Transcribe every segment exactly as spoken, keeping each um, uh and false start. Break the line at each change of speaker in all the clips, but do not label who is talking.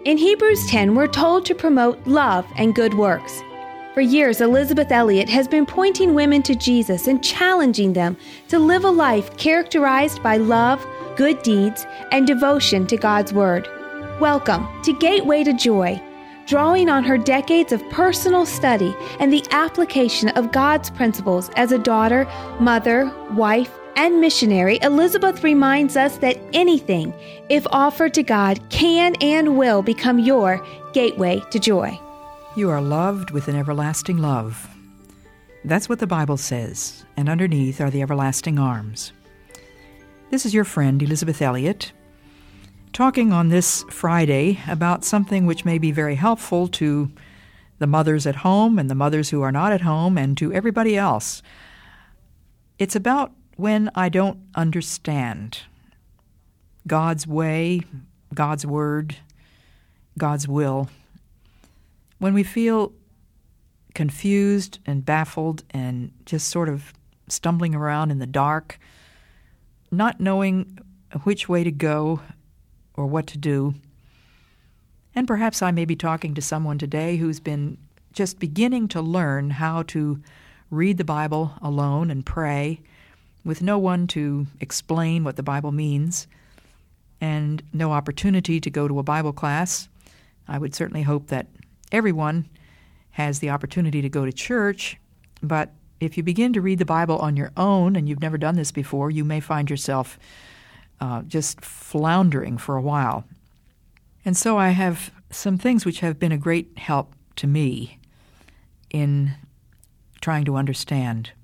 In Hebrews ten, we're told to promote love and good works. For years, Elisabeth Elliot has been pointing women to Jesus and challenging them to live a life characterized by love, good deeds, and devotion to God's Word. Welcome to Gateway to Joy, drawing on her decades of personal study and the application of God's principles as a daughter, mother, wife, and missionary. Elisabeth reminds us that anything, if offered to God, can and will become your gateway to joy.
You are loved with an everlasting love. That's what the Bible says, and underneath are the everlasting arms. This is your friend, Elisabeth Elliot, talking on this Friday about something which may be very helpful to the mothers at home and the mothers who are not at home and to everybody else. It's about when I don't understand God's way, God's word, God's will. When we feel confused and baffled and just sort of stumbling around in the dark, not knowing which way to go or what to do. And perhaps I may be talking to someone today who's been just beginning to learn how to read the Bible alone and pray with no one to explain what the Bible means and no opportunity to go to a Bible class. I would certainly hope that everyone has the opportunity to go to church, but if you begin to read the Bible on your own and you've never done this before, you may find yourself uh, just floundering for a while. And so I have some things which have been a great help to me in trying to understand.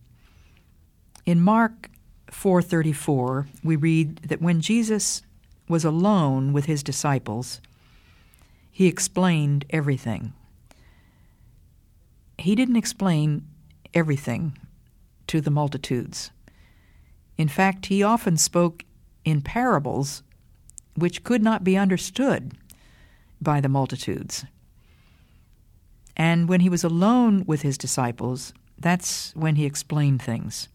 In Mark four thirty-four, we read that when Jesus was alone with his disciples, he explained everything. He didn't explain everything to the multitudes. In fact, he often spoke in parables which could not be understood by the multitudes. And when he was alone with his disciples, that's when he explained things.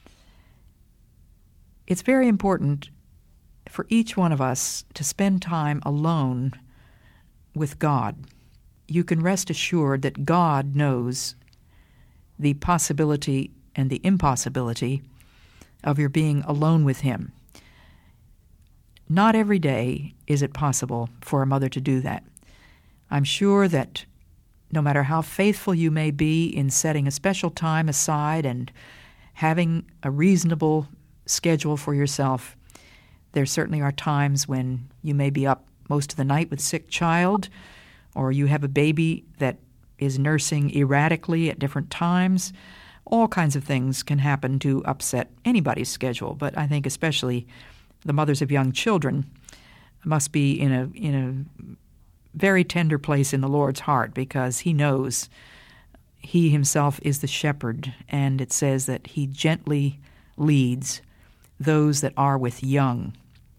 It's very important for each one of us to spend time alone with God. You can rest assured that God knows the possibility and the impossibility of your being alone with him. Not every day is it possible for a mother to do that. I'm sure that no matter how faithful you may be in setting a special time aside and having a reasonable schedule for yourself, there certainly are times when you may be up most of the night with sick child, or you have a baby that is nursing erratically at different times. All kinds of things can happen to upset anybody's schedule, but I think especially the mothers of young children must be in a in a very tender place in the Lord's heart, because he knows he himself is the shepherd, and it says that he gently leads those that are with young.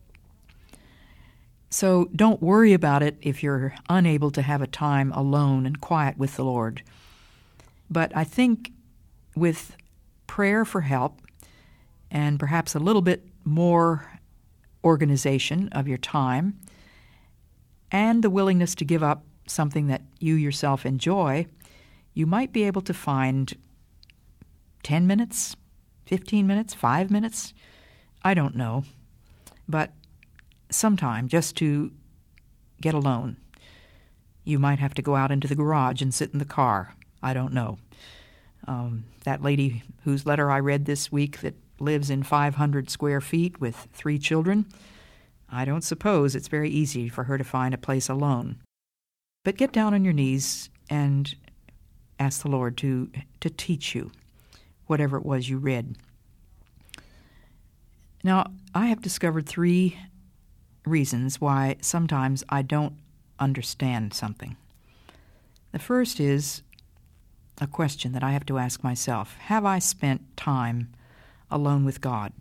So don't worry about it if you're unable to have a time alone and quiet with the Lord. But I think with prayer for help and perhaps a little bit more organization of your time and the willingness to give up something that you yourself enjoy, you might be able to find ten minutes, fifteen minutes, five minutes, I don't know, but sometime just to get alone. You might have to go out into the garage and sit in the car. I don't know. Um, that lady whose letter I read this week that lives in five hundred square feet with three children, I don't suppose it's very easy for her to find a place alone. But get down on your knees and ask the Lord to, to teach you whatever it was you read. Now, I have discovered three reasons why sometimes I don't understand something. The first is a question that I have to ask myself. Have I spent time alone with God?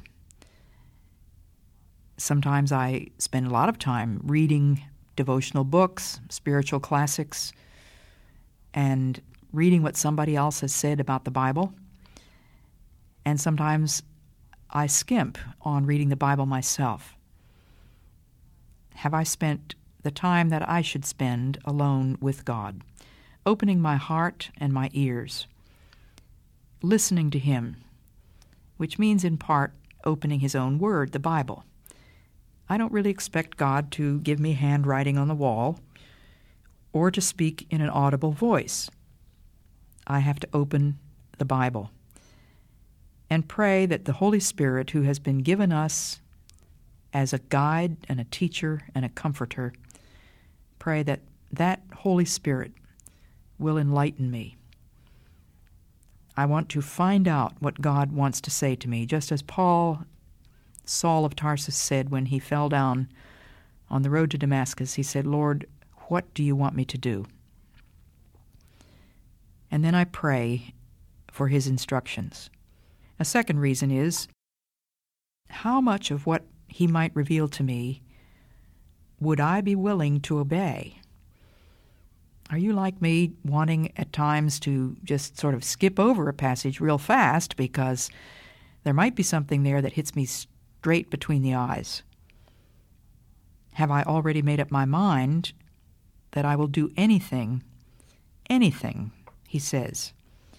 Sometimes I spend a lot of time reading devotional books, spiritual classics, and reading what somebody else has said about the Bible. And sometimes I skimp on reading the Bible myself. Have I spent the time that I should spend alone with God, opening my heart and my ears, listening to Him, which means in part opening His own Word, the Bible. I don't really expect God to give me handwriting on the wall or to speak in an audible voice. I have to open the Bible and pray that the Holy Spirit, who has been given us as a guide and a teacher and a comforter, pray that that Holy Spirit will enlighten me. I want to find out what God wants to say to me, just as Paul, Saul of Tarsus, said when he fell down on the road to Damascus. He said, "Lord, what do you want me to do?" And then I pray for His instructions. A second reason is how much of what He might reveal to me would I be willing to obey? Are you like me, wanting at times to just sort of skip over a passage real fast because there might be something there that hits me straight between the eyes? Have I already made up my mind that I will do anything, anything He says?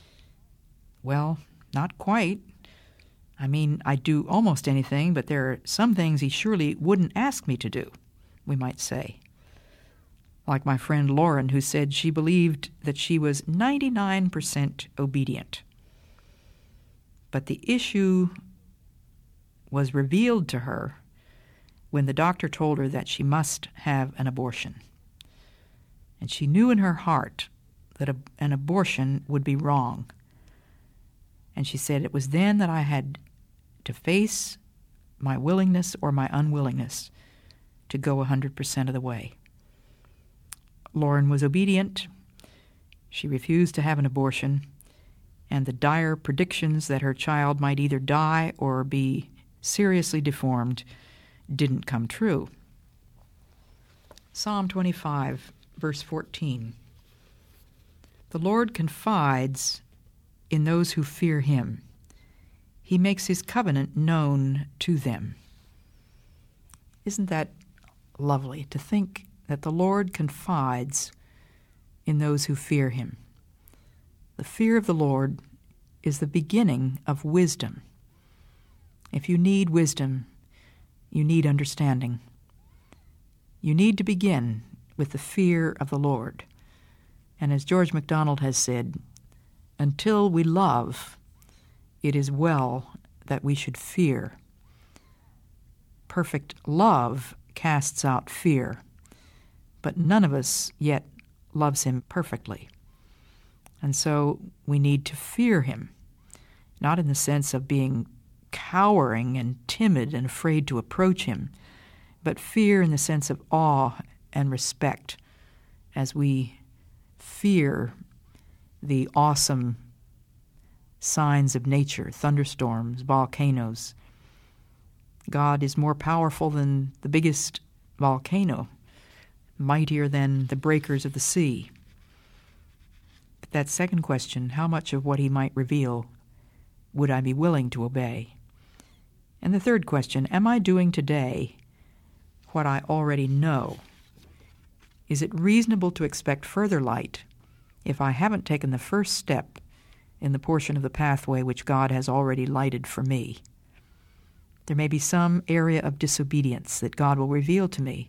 Well, not quite. I mean, I do almost anything, but there are some things He surely wouldn't ask me to do, we might say. Like my friend Lauren, who said she believed that she was ninety-nine percent obedient. But the issue was revealed to her when the doctor told her that she must have an abortion. And she knew in her heart that a, an abortion would be wrong. And she said, it was then that I had to face my willingness or my unwillingness to go one hundred percent of the way. Lauren was obedient. She refused to have an abortion, and the dire predictions that her child might either die or be seriously deformed didn't come true. Psalm twenty-five, verse fourteen. The Lord confides in those who fear Him. He makes His covenant known to them. Isn't that lovely to think that the Lord confides in those who fear Him? The fear of the Lord is the beginning of wisdom. If you need wisdom, you need understanding. You need to begin with the fear of the Lord. And as George MacDonald has said, until we love, it is well that we should fear. Perfect love casts out fear, but none of us yet loves Him perfectly. And so we need to fear Him, not in the sense of being cowering and timid and afraid to approach Him, but fear in the sense of awe and respect as we fear the awesome signs of nature, thunderstorms, volcanoes. God is more powerful than the biggest volcano, mightier than the breakers of the sea. But that second question, how much of what He might reveal would I be willing to obey? And the third question, am I doing today what I already know? Is it reasonable to expect further light if I haven't taken the first step in the portion of the pathway which God has already lighted for me? There may be some area of disobedience that God will reveal to me.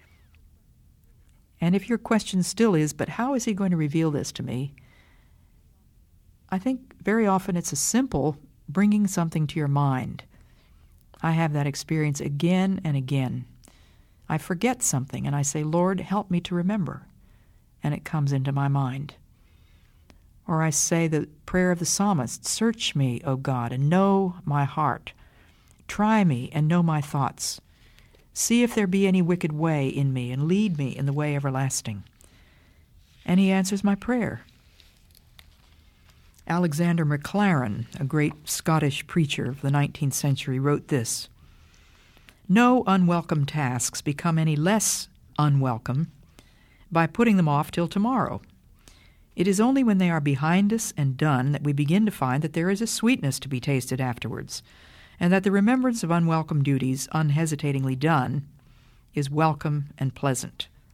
And if your question still is, but how is He going to reveal this to me? I think very often it's a simple bringing something to your mind. I have that experience again and again. I forget something and I say, Lord, help me to remember. And it comes into my mind. Or I say the prayer of the psalmist, search me, O God, and know my heart. Try me and know my thoughts. See if there be any wicked way in me, and lead me in the way everlasting. And He answers my prayer. Alexander Maclaren, a great Scottish preacher of the nineteenth century, wrote this: no unwelcome tasks become any less unwelcome by putting them off till tomorrow. It is only when they are behind us and done that we begin to find that there is a sweetness to be tasted afterwards, and that the remembrance of unwelcome duties unhesitatingly done is welcome and pleasant.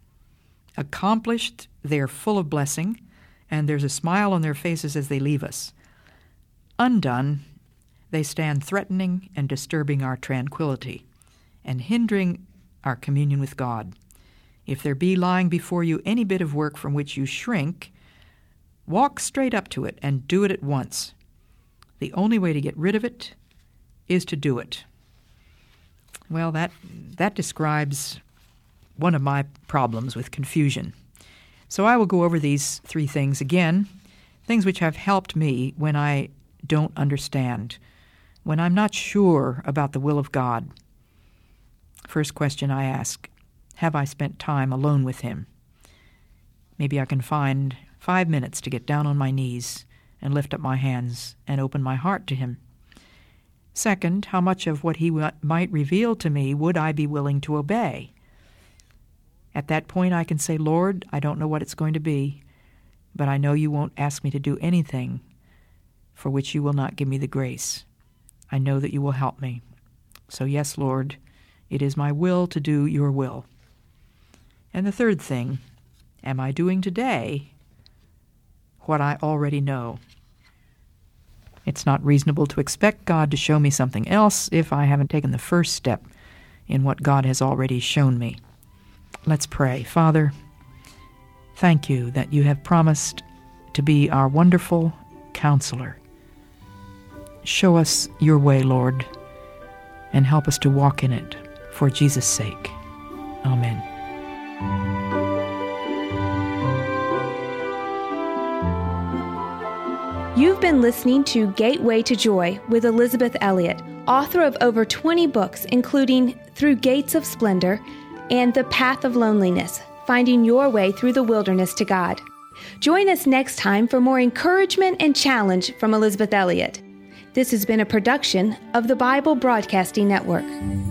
Accomplished, they're full of blessing, and there's a smile on their faces as they leave us. Undone, they stand threatening and disturbing our tranquility and hindering our communion with God. If there be lying before you any bit of work from which you shrink, walk straight up to it and do it at once. The only way to get rid of it is to do it. Well, that that describes one of my problems with confusion. So I will go over these three things again, things which have helped me when I don't understand, when I'm not sure about the will of God. First question I ask, have I spent time alone with Him? Maybe I can find five minutes to get down on my knees and lift up my hands and open my heart to Him. Second, how much of what He w- might reveal to me would I be willing to obey? At that point I can say, Lord, I don't know what it's going to be, but I know You won't ask me to do anything for which You will not give me the grace. I know that You will help me. So yes, Lord, it is my will to do Your will. And the third thing, am I doing today what I already know? It's not reasonable to expect God to show me something else if I haven't taken the first step in what God has already shown me. Let's pray. Father, thank You that You have promised to be our wonderful counselor. Show us Your way, Lord, and help us to walk in it for Jesus' sake. Amen.
You've been listening to Gateway to Joy with Elisabeth Elliot, author of over twenty books, including Through Gates of Splendor and The Path of Loneliness, Finding Your Way Through the Wilderness to God. Join us next time for more encouragement and challenge from Elisabeth Elliot. This has been a production of the Bible Broadcasting Network.